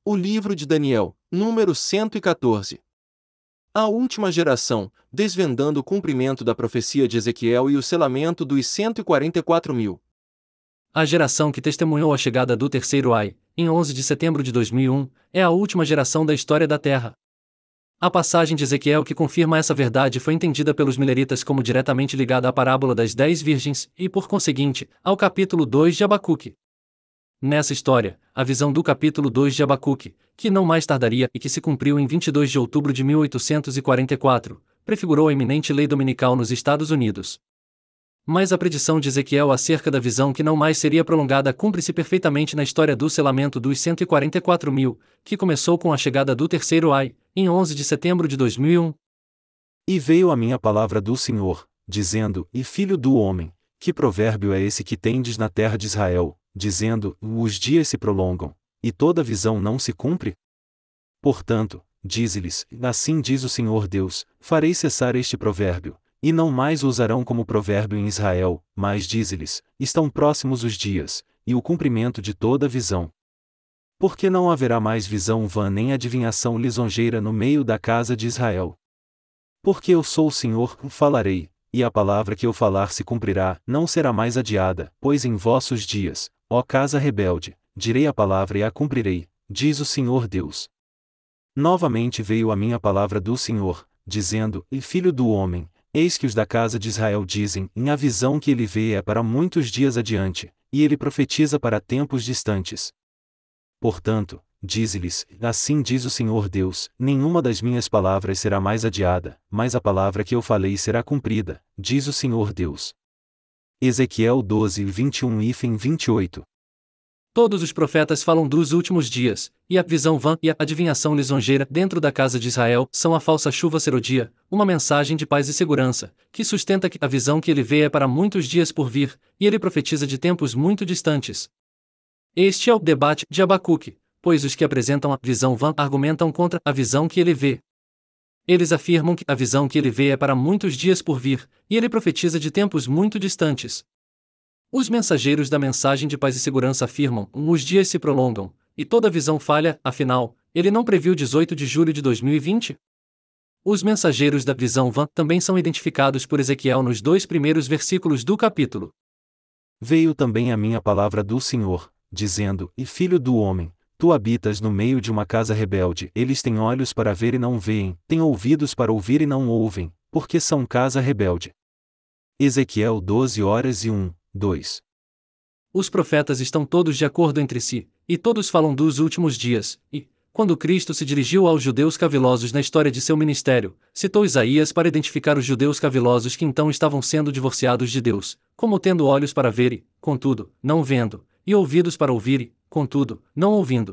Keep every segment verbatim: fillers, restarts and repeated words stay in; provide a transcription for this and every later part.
O livro de Daniel, número cento e quatorze. A última geração, desvendando o cumprimento da profecia de Ezequiel e o selamento dos cento e quarenta e quatro mil. A geração que testemunhou a chegada do terceiro Ai, em onze de setembro de dois mil e um, é a última geração da história da Terra. A passagem de Ezequiel que confirma essa verdade foi entendida pelos mileritas como diretamente ligada à parábola das dez virgens e, por conseguinte, ao capítulo dois de Abacuque. Nessa história, a visão do capítulo dois de Abacuque, que não mais tardaria e que se cumpriu em vinte e dois de outubro de mil oitocentos e quarenta e quatro, prefigurou a iminente lei dominical nos Estados Unidos. Mas a predição de Ezequiel acerca da visão que não mais seria prolongada cumpre-se perfeitamente na história do selamento dos cento e quarenta e quatro mil, que começou com a chegada do terceiro Ai, em onze de setembro de dois mil e um. E veio a minha palavra do Senhor, dizendo: E filho do homem, que provérbio é esse que tendes na terra de Israel, dizendo: Os dias se prolongam, e toda visão não se cumpre? Portanto, dize-lhes: Assim diz o Senhor Deus, farei cessar este provérbio, e não mais o usarão como provérbio em Israel, mas dize-lhes: Estão próximos os dias, e o cumprimento de toda visão. Porque não haverá mais visão vã nem adivinhação lisonjeira no meio da casa de Israel. Porque eu sou o Senhor, falarei, e a palavra que eu falar se cumprirá, não será mais adiada, pois em vossos dias, ó casa rebelde, direi a palavra e a cumprirei, diz o Senhor Deus. Novamente veio a minha palavra do Senhor, dizendo: E filho do homem, eis que os da casa de Israel dizem: Em a visão que ele vê é para muitos dias adiante, e ele profetiza para tempos distantes. Portanto, dize-lhes: Assim diz o Senhor Deus, nenhuma das minhas palavras será mais adiada, mas a palavra que eu falei será cumprida, diz o Senhor Deus. Ezequiel doze, vinte e um e vinte e oito. Todos os profetas falam dos últimos dias, e a visão vã e a adivinhação lisonjeira dentro da casa de Israel são a falsa chuva serodia, uma mensagem de paz e segurança, que sustenta que a visão que ele vê é para muitos dias por vir, e ele profetiza de tempos muito distantes. Este é o debate de Abacuque, pois os que apresentam a visão vã argumentam contra a visão que ele vê. Eles afirmam que a visão que ele vê é para muitos dias por vir, e ele profetiza de tempos muito distantes. Os mensageiros da mensagem de paz e segurança afirmam: os dias se prolongam, e toda visão falha, afinal, ele não previu dezoito de julho de dois mil e vinte? Os mensageiros da visão vã também são identificados por Ezequiel nos dois primeiros versículos do capítulo. Veio também a minha palavra do Senhor, dizendo: E filho do homem, tu habitas no meio de uma casa rebelde, eles têm olhos para ver e não veem, têm ouvidos para ouvir e não ouvem, porque são casa rebelde. Ezequiel doze horas e um, dois. Os profetas estão todos de acordo entre si, e todos falam dos últimos dias, e, quando Cristo se dirigiu aos judeus cavilosos na história de seu ministério, citou Isaías para identificar os judeus cavilosos que então estavam sendo divorciados de Deus, como tendo olhos para ver e, contudo, não vendo, e ouvidos para ouvir e, contudo, não ouvindo.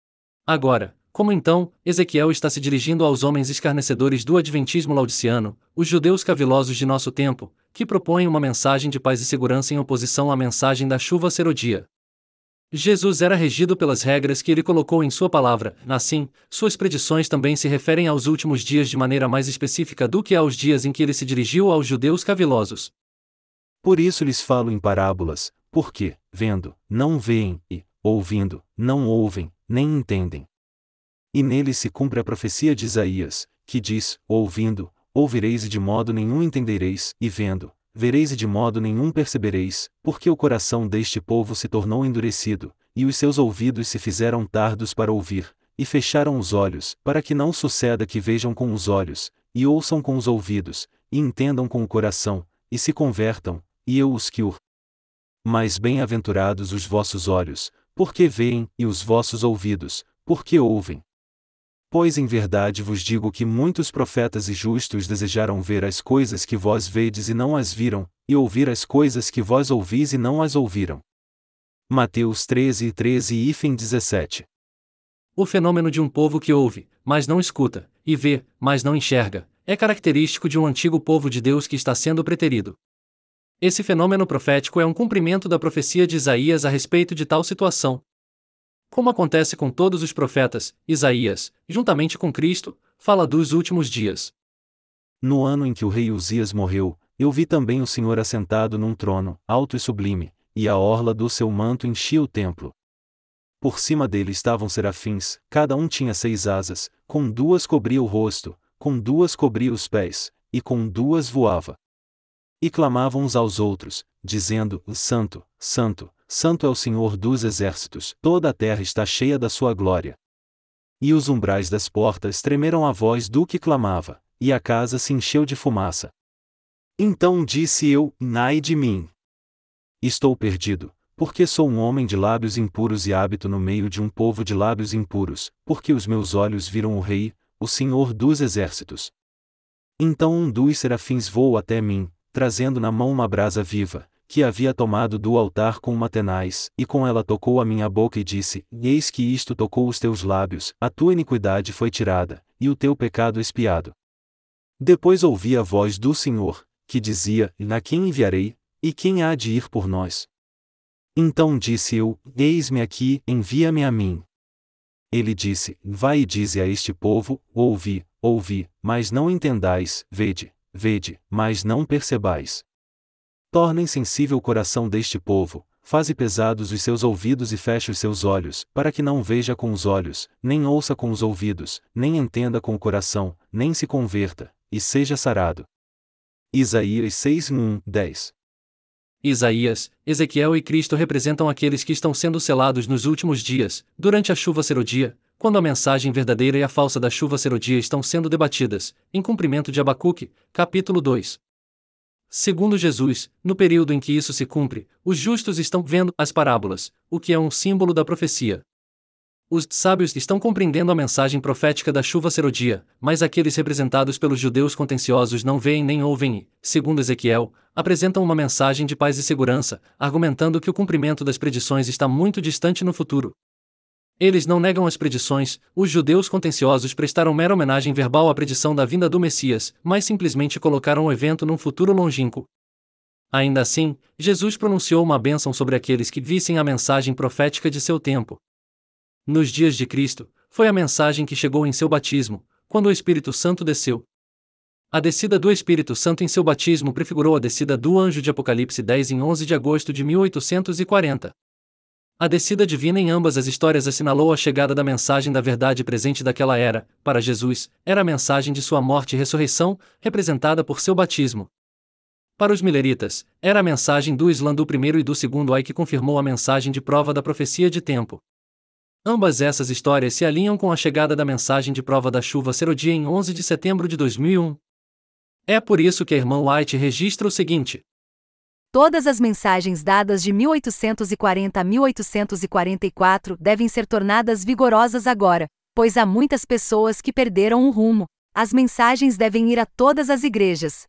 Agora, como então, Ezequiel está se dirigindo aos homens escarnecedores do adventismo laodiceano, os judeus cavilosos de nosso tempo, que propõem uma mensagem de paz e segurança em oposição à mensagem da chuva serodia. Jesus era regido pelas regras que ele colocou em sua palavra, assim, suas predições também se referem aos últimos dias de maneira mais específica do que aos dias em que ele se dirigiu aos judeus cavilosos. Por isso lhes falo em parábolas, porque, vendo, não veem, e, ouvindo, não ouvem, nem entendem. E nele se cumpre a profecia de Isaías, que diz: Ouvindo, ouvireis e de modo nenhum entendereis, e vendo, vereis e de modo nenhum percebereis, porque o coração deste povo se tornou endurecido, e os seus ouvidos se fizeram tardos para ouvir, e fecharam os olhos, para que não suceda que vejam com os olhos, e ouçam com os ouvidos, e entendam com o coração, e se convertam, e eu os cure. Mas bem-aventurados os vossos olhos, porque veem, e os vossos ouvidos, porque ouvem. Pois em verdade vos digo que muitos profetas e justos desejaram ver as coisas que vós vedes e não as viram, e ouvir as coisas que vós ouvis e não as ouviram. Mateus treze, treze e dezessete. O fenômeno de um povo que ouve, mas não escuta, e vê, mas não enxerga, é característico de um antigo povo de Deus que está sendo preterido. Esse fenômeno profético é um cumprimento da profecia de Isaías a respeito de tal situação. Como acontece com todos os profetas, Isaías, juntamente com Cristo, fala dos últimos dias. No ano em que o rei Uzias morreu, eu vi também o Senhor assentado num trono, alto e sublime, e a orla do seu manto enchia o templo. por cima dele estavam serafins, cada um tinha seis asas, com duas cobria o rosto, com duas cobria os pés, e com duas voava. E clamavam uns aos outros, dizendo: Santo, Santo, Santo é o Senhor dos exércitos, toda a terra está cheia da sua glória. E os umbrais das portas tremeram à voz do que clamava, e a casa se encheu de fumaça. Então disse eu: Ai de mim! Estou perdido, porque sou um homem de lábios impuros e habito no meio de um povo de lábios impuros, porque os meus olhos viram o Rei, o Senhor dos exércitos. Então um dos serafins voou até mim, trazendo na mão uma brasa viva, que havia tomado do altar com uma tenaz, e com ela tocou a minha boca e disse: Eis que isto tocou os teus lábios, a tua iniquidade foi tirada, e o teu pecado expiado. Depois ouvi a voz do Senhor, que dizia: A quem enviarei, e quem há de ir por nós? Então disse eu: Eis-me aqui, envia-me a mim. Ele disse: Vai e dize a este povo: Ouvi, ouvi, mas não entendais, vede, vede, mas não percebais. Torna insensível o coração deste povo, faze pesados os seus ouvidos e feche os seus olhos, para que não veja com os olhos, nem ouça com os ouvidos, nem entenda com o coração, nem se converta, e seja sarado. Isaías seis, um, dez. Isaías, Ezequiel e Cristo representam aqueles que estão sendo selados nos últimos dias, durante a chuva serodia, quando a mensagem verdadeira e a falsa da chuva serodia estão sendo debatidas, em cumprimento de Abacuque, capítulo dois. Segundo Jesus, no período em que isso se cumpre, os justos estão vendo as parábolas, o que é um símbolo da profecia. Os sábios estão compreendendo a mensagem profética da chuva serodia, mas aqueles representados pelos judeus contenciosos não veem nem ouvem e, segundo Ezequiel, apresentam uma mensagem de paz e segurança, argumentando que o cumprimento das predições está muito distante no futuro. Eles não negam as predições, os judeus contenciosos prestaram mera homenagem verbal à predição da vinda do Messias, mas simplesmente colocaram o evento num futuro longínquo. Ainda assim, Jesus pronunciou uma bênção sobre aqueles que vissem a mensagem profética de seu tempo. Nos dias de Cristo, foi a mensagem que chegou em seu batismo, quando o Espírito Santo desceu. A descida do Espírito Santo em seu batismo prefigurou a descida do anjo de Apocalipse dez em onze de agosto de mil oitocentos e quarenta. A descida divina em ambas as histórias assinalou a chegada da mensagem da verdade presente daquela era. Para Jesus, era a mensagem de sua morte e ressurreição, representada por seu batismo. Para os mileritas, era a mensagem do Islã do primeiro e do segundo ai que confirmou a mensagem de prova da profecia de tempo. Ambas essas histórias se alinham com a chegada da mensagem de prova da chuva serodia em onze de setembro de dois mil e um. É por isso que a irmã White registra o seguinte: todas as mensagens dadas de mil oitocentos e quarenta a mil oitocentos e quarenta e quatro devem ser tornadas vigorosas agora, pois há muitas pessoas que perderam o rumo. As mensagens devem ir a todas as igrejas.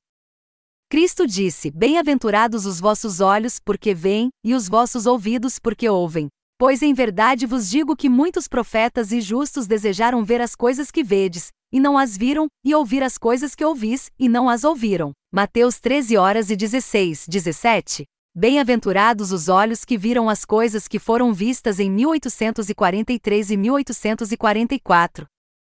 Cristo disse: Bem-aventurados os vossos olhos, porque veem, e os vossos ouvidos, porque ouvem. Pois em verdade vos digo que muitos profetas e justos desejaram ver as coisas que vedes, e não as viram, e ouvir as coisas que ouvis, e não as ouviram. Mateus treze horas e dezesseis, dezessete. Bem-aventurados os olhos que viram as coisas que foram vistas em mil oitocentos e quarenta e três e mil oitocentos e quarenta e quatro.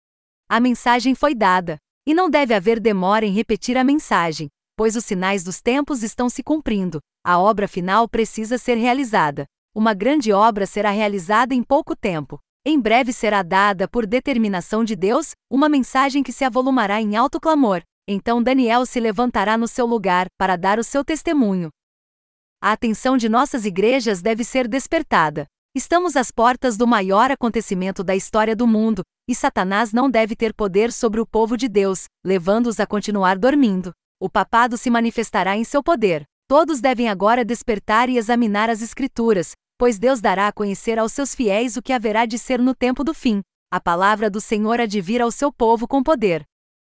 A mensagem foi dada, e não deve haver demora em repetir a mensagem, pois os sinais dos tempos estão se cumprindo, a obra final precisa ser realizada. Uma grande obra será realizada em pouco tempo. Em breve será dada, por determinação de Deus, uma mensagem que se avolumará em alto clamor. Então Daniel se levantará no seu lugar, para dar o seu testemunho. A atenção de nossas igrejas deve ser despertada. Estamos às portas do maior acontecimento da história do mundo, e Satanás não deve ter poder sobre o povo de Deus, levando-os a continuar dormindo. O papado se manifestará em seu poder. Todos devem agora despertar e examinar as Escrituras, pois Deus dará a conhecer aos seus fiéis o que haverá de ser no tempo do fim. A palavra do Senhor há de vir ao seu povo com poder.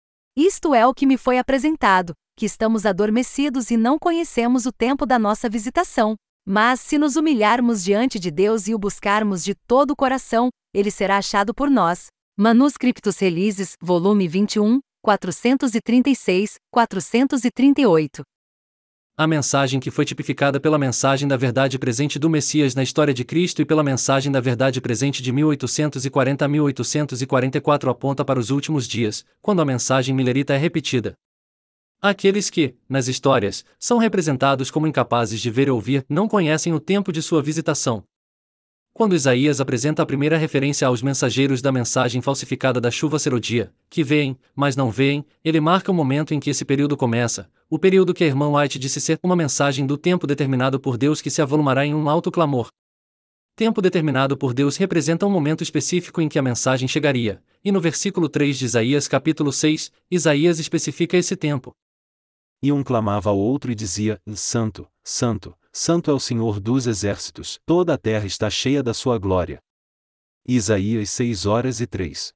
Isto é o que me foi apresentado, que estamos adormecidos e não conhecemos o tempo da nossa visitação. Mas se nos humilharmos diante de Deus e o buscarmos de todo o coração, ele será achado por nós. Manuscriptus Releases, volume vinte e um, quatrocentos e trinta e seis, quatrocentos e trinta e oito. A mensagem que foi tipificada pela mensagem da verdade presente do Messias na história de Cristo e pela mensagem da verdade presente de mil oitocentos e quarenta a mil oitocentos e quarenta e quatro aponta para os últimos dias, quando a mensagem milerita é repetida. Aqueles que, nas histórias, são representados como incapazes de ver e ouvir, não conhecem o tempo de sua visitação. Quando Isaías apresenta a primeira referência aos mensageiros da mensagem falsificada da chuva serodia, que veem, mas não veem, ele marca o momento em que esse período começa, o período que a irmã White disse ser uma mensagem do tempo determinado por Deus que se avolumará em um alto clamor. Tempo determinado por Deus representa um momento específico em que a mensagem chegaria, e no versículo três de Isaías capítulo seis, Isaías especifica esse tempo. E um clamava ao outro e dizia: Santo, Santo, Santo é o Senhor dos exércitos, toda a terra está cheia da sua glória. Isaías seis horas e três.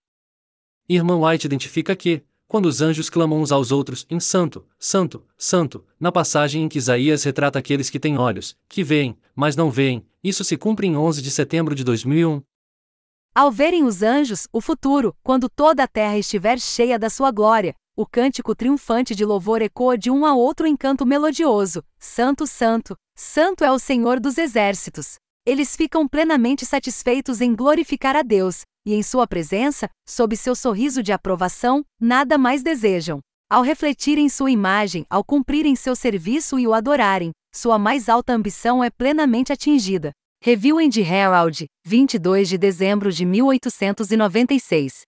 Irmã White identifica que, quando os anjos clamam uns aos outros em Santo, Santo, Santo, na passagem em que Isaías retrata aqueles que têm olhos, que veem, mas não veem, isso se cumpre em onze de setembro de dois mil e um. Ao verem os anjos, o futuro, quando toda a terra estiver cheia da sua glória, o cântico triunfante de louvor ecoa de um a outro em canto melodioso: Santo, Santo, Santo é o Senhor dos exércitos. Eles ficam plenamente satisfeitos em glorificar a Deus, e em sua presença, sob seu sorriso de aprovação, nada mais desejam. Ao refletirem sua imagem, ao cumprirem seu serviço e o adorarem, sua mais alta ambição é plenamente atingida. Review and Herald, vinte e dois de dezembro de mil oitocentos e noventa e seis.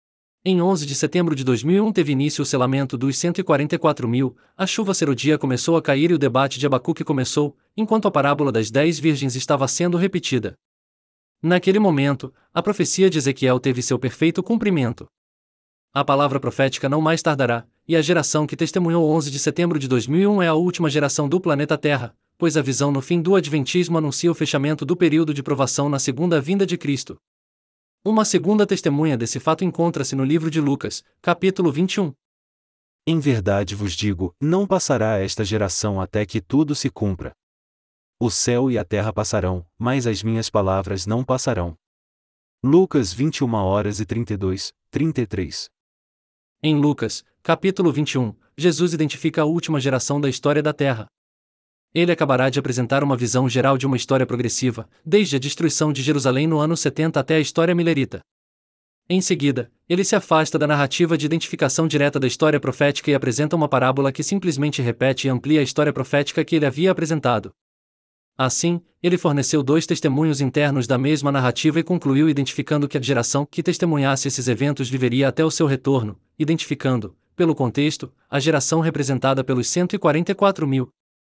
Em onze de setembro de dois mil e um teve início o selamento dos cento e quarenta e quatro mil, a chuva serodia começou a cair e o debate de Abacuque começou, enquanto a parábola das dez virgens estava sendo repetida. Naquele momento, a profecia de Ezequiel teve seu perfeito cumprimento. A palavra profética não mais tardará, e a geração que testemunhou onze de setembro de dois mil e um é a última geração do planeta Terra, pois a visão no fim do Adventismo anuncia o fechamento do período de provação na segunda vinda de Cristo. Uma segunda testemunha desse fato encontra-se no livro de Lucas, capítulo vinte e um. Em verdade vos digo, não passará esta geração até que tudo se cumpra. O céu e a terra passarão, mas as minhas palavras não passarão. Lucas vinte e uma horas e trinta e dois, trinta e três. Em Lucas, capítulo vinte e um, Jesus identifica a última geração da história da Terra. Ele acabará de apresentar uma visão geral de uma história progressiva, desde a destruição de Jerusalém no ano setenta até a história milerita. Em seguida, ele se afasta da narrativa de identificação direta da história profética e apresenta uma parábola que simplesmente repete e amplia a história profética que ele havia apresentado. Assim, ele forneceu dois testemunhos internos da mesma narrativa e concluiu identificando que a geração que testemunhasse esses eventos viveria até o seu retorno, identificando, pelo contexto, a geração representada pelos cento e quarenta e quatro mil.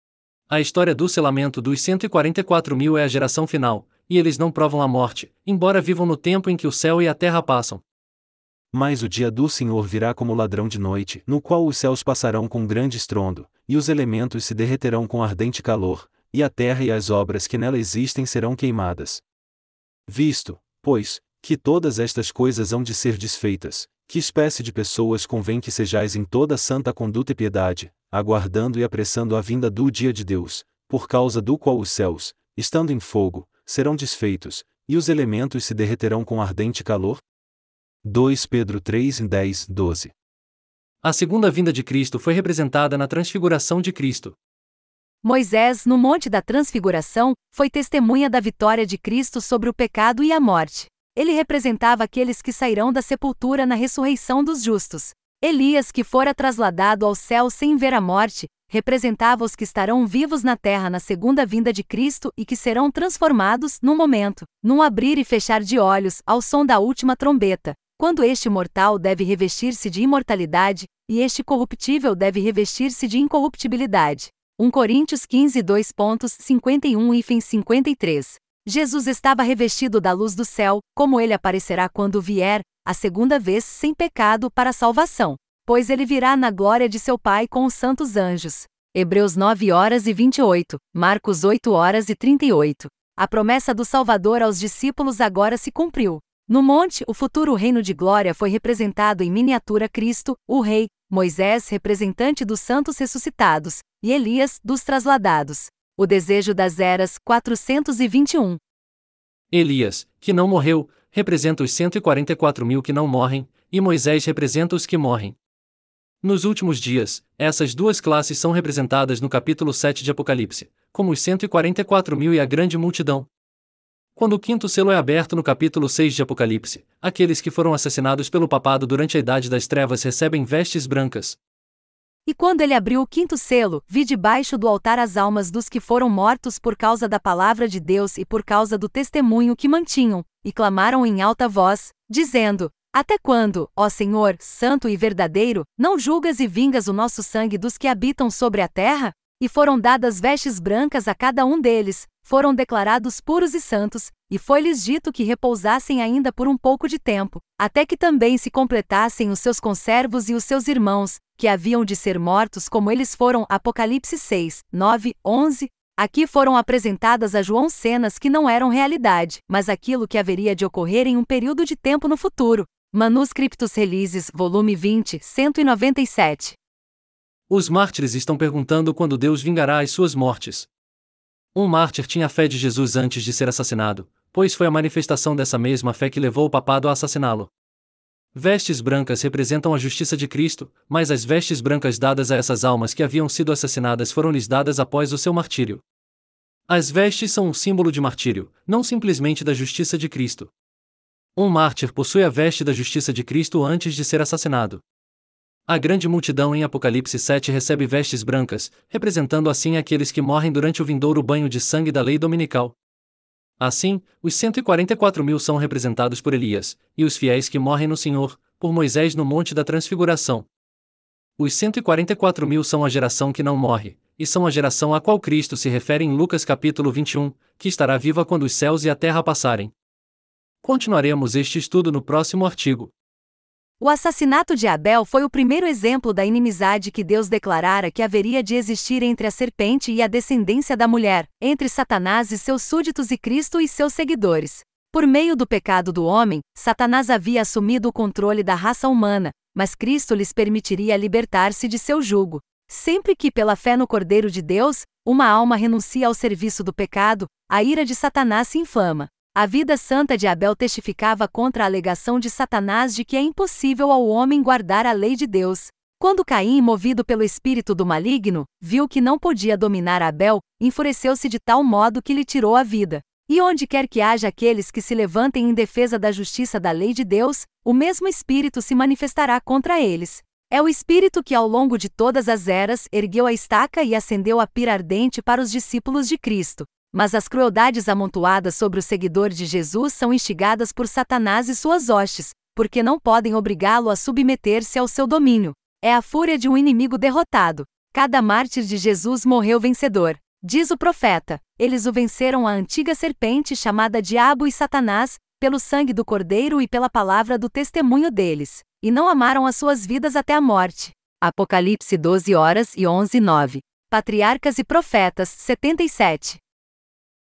A história do selamento dos cento e quarenta e quatro mil é a geração final, e eles não provam a morte, embora vivam no tempo em que o céu e a terra passam. Mas o dia do Senhor virá como ladrão de noite, no qual os céus passarão com grande estrondo, e os elementos se derreterão com ardente calor, e a terra e as obras que nela existem serão queimadas. Visto, pois, que todas estas coisas hão de ser desfeitas, que espécie de pessoas convém que sejais em toda santa conduta e piedade, aguardando e apressando a vinda do dia de Deus, por causa do qual os céus, estando em fogo, serão desfeitos, e os elementos se derreterão com ardente calor? dois Pedro três, dez, doze. A segunda vinda de Cristo foi representada na transfiguração de Cristo. Moisés, no Monte da Transfiguração, foi testemunha da vitória de Cristo sobre o pecado e a morte. Ele representava aqueles que sairão da sepultura na ressurreição dos justos. Elias, que fora trasladado ao céu sem ver a morte, representava os que estarão vivos na terra na segunda vinda de Cristo e que serão transformados, num momento, num abrir e fechar de olhos, ao som da última trombeta, quando este mortal deve revestir-se de imortalidade, e este corruptível deve revestir-se de incorruptibilidade. um Coríntios quinze, dois cinquenta e um e cinquenta e três. Jesus estava revestido da luz do céu, como ele aparecerá quando vier, a segunda vez sem pecado para a salvação, pois ele virá na glória de seu Pai com os santos anjos. Hebreus nove horas e vinte e oito, Marcos oito horas e trinta e oito. A promessa do Salvador aos discípulos agora se cumpriu. No monte, o futuro reino de glória foi representado em miniatura Cristo, o Rei, Moisés, representante dos santos ressuscitados, e Elias, dos trasladados. O desejo das eras, quatrocentos e vinte e um. Elias, que não morreu, representa os cento e quarenta e quatro mil que não morrem, e Moisés representa os que morrem. Nos últimos dias, essas duas classes são representadas no capítulo sete de Apocalipse, como os cento e quarenta e quatro mil e a grande multidão. Quando o quinto selo é aberto no capítulo seis de Apocalipse, aqueles que foram assassinados pelo papado durante a Idade das Trevas recebem vestes brancas. E quando ele abriu o quinto selo, vi debaixo do altar as almas dos que foram mortos por causa da palavra de Deus e por causa do testemunho que mantinham, e clamaram em alta voz, dizendo: Até quando, ó Senhor, santo e verdadeiro, não julgas e vingas o nosso sangue dos que habitam sobre a terra? E foram dadas vestes brancas a cada um deles, foram declarados puros e santos, e foi-lhes dito que repousassem ainda por um pouco de tempo, até que também se completassem os seus conservos e os seus irmãos, que haviam de ser mortos como eles foram. Apocalipse seis, nove, onze. Aqui foram apresentadas a João cenas que não eram realidade, mas aquilo que haveria de ocorrer em um período de tempo no futuro. Manuscriptus Releases, volume vinte, cento e noventa e sete. Os mártires estão perguntando quando Deus vingará as suas mortes. Um mártir tinha a fé de Jesus antes de ser assassinado, pois foi a manifestação dessa mesma fé que levou o papado a assassiná-lo. Vestes brancas representam a justiça de Cristo, mas as vestes brancas dadas a essas almas que haviam sido assassinadas foram-lhes dadas após o seu martírio. As vestes são um símbolo de martírio, não simplesmente da justiça de Cristo. Um mártir possui a veste da justiça de Cristo antes de ser assassinado. A grande multidão em Apocalipse sete recebe vestes brancas, representando assim aqueles que morrem durante o vindouro banho de sangue da lei dominical. Assim, os cento e quarenta e quatro mil são representados por Elias, e os fiéis que morrem no Senhor, por Moisés no Monte da Transfiguração. Os cento e quarenta e quatro mil são a geração que não morre, e são a geração a qual Cristo se refere em Lucas capítulo vinte e um, que estará viva quando os céus e a terra passarem. Continuaremos este estudo no próximo artigo. O assassinato de Abel foi o primeiro exemplo da inimizade que Deus declarara que haveria de existir entre a serpente e a descendência da mulher, entre Satanás e seus súditos e Cristo e seus seguidores. Por meio do pecado do homem, Satanás havia assumido o controle da raça humana, mas Cristo lhes permitiria libertar-se de seu jugo. Sempre que, pela fé no Cordeiro de Deus, uma alma renuncia ao serviço do pecado, a ira de Satanás se inflama. A vida santa de Abel testificava contra a alegação de Satanás de que é impossível ao homem guardar a lei de Deus. Quando Caim, movido pelo espírito do maligno, viu que não podia dominar Abel, enfureceu-se de tal modo que lhe tirou a vida. E onde quer que haja aqueles que se levantem em defesa da justiça da lei de Deus, o mesmo espírito se manifestará contra eles. É o espírito que ao longo de todas as eras ergueu a estaca e acendeu a pira ardente para os discípulos de Cristo. Mas as crueldades amontoadas sobre o seguidor de Jesus são instigadas por Satanás e suas hostes, porque não podem obrigá-lo a submeter-se ao seu domínio. É a fúria de um inimigo derrotado. Cada mártir de Jesus morreu vencedor. Diz o profeta: eles o venceram a antiga serpente chamada Diabo e Satanás, pelo sangue do Cordeiro e pela palavra do testemunho deles, e não amaram as suas vidas até a morte. Apocalipse doze horas e onze, nove. Patriarcas e Profetas, setenta e sete.